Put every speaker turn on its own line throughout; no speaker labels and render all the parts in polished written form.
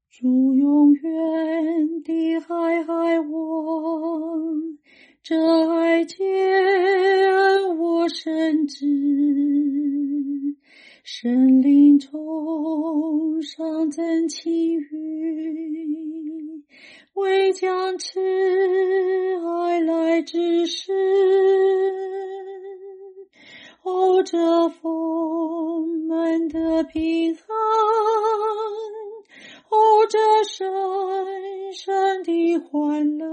主永远地爱我，这爱见我深知，神灵从上增其余，为将慈爱来指示。哦，这丰满的平安，哦，这深深的欢乐，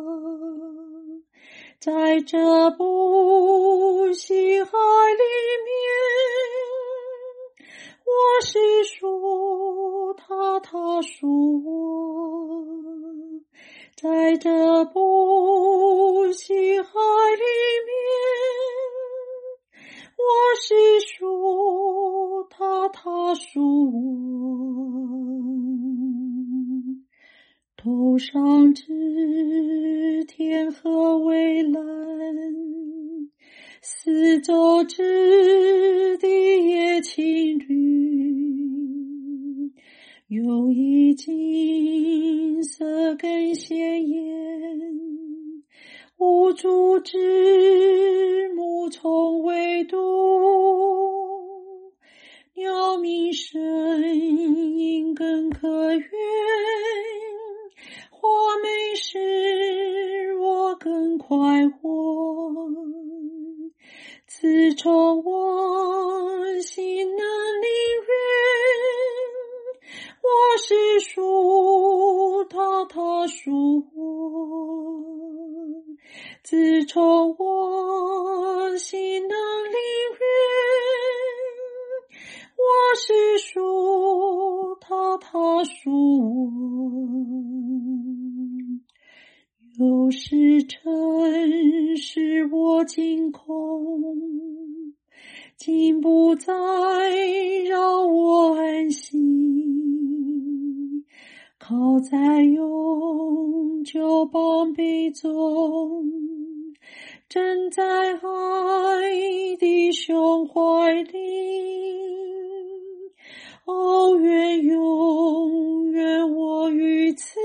在这不息海里面，我是属他，他属我，在这不息海里面，我是属他，他属我。头上之天和蔚蓝，四周之地也青绿，有一金色更鲜艳，无主之牧从未度，鸟鸣声音更可悦，花美使我更快活，自从我心能领略，我是属他，他属我，自从我心能领略，我是属他，他属我。有时尘世我惊恐，竟不再让我安息，靠在永久膀臂中，枕在爱的胸怀里。哦，愿永远我于此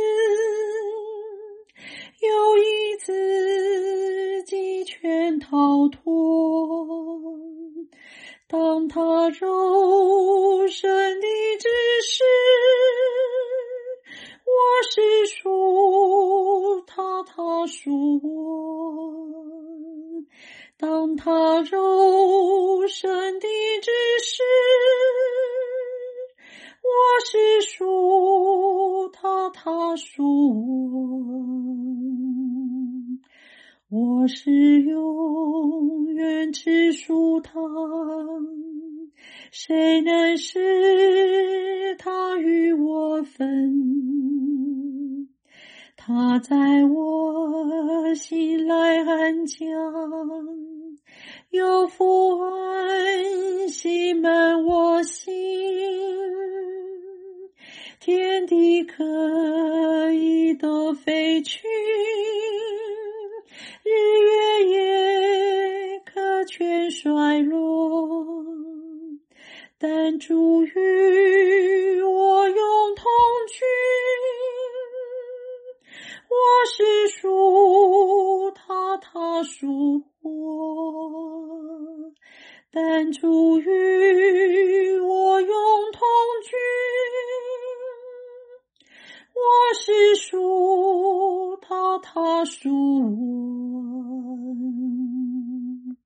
有一自己全逃脱，当他柔声的指示，我是属他，他属我，当他柔声的指示，我是属他，他属我，我是永远只属他，谁能使他与我分？他在我心来安降，有福安息满我心，天地可以都废去，日月也可全衰落，但主与我永同居，我是属他，他属我，但主与我永同居，我是属他，他属我。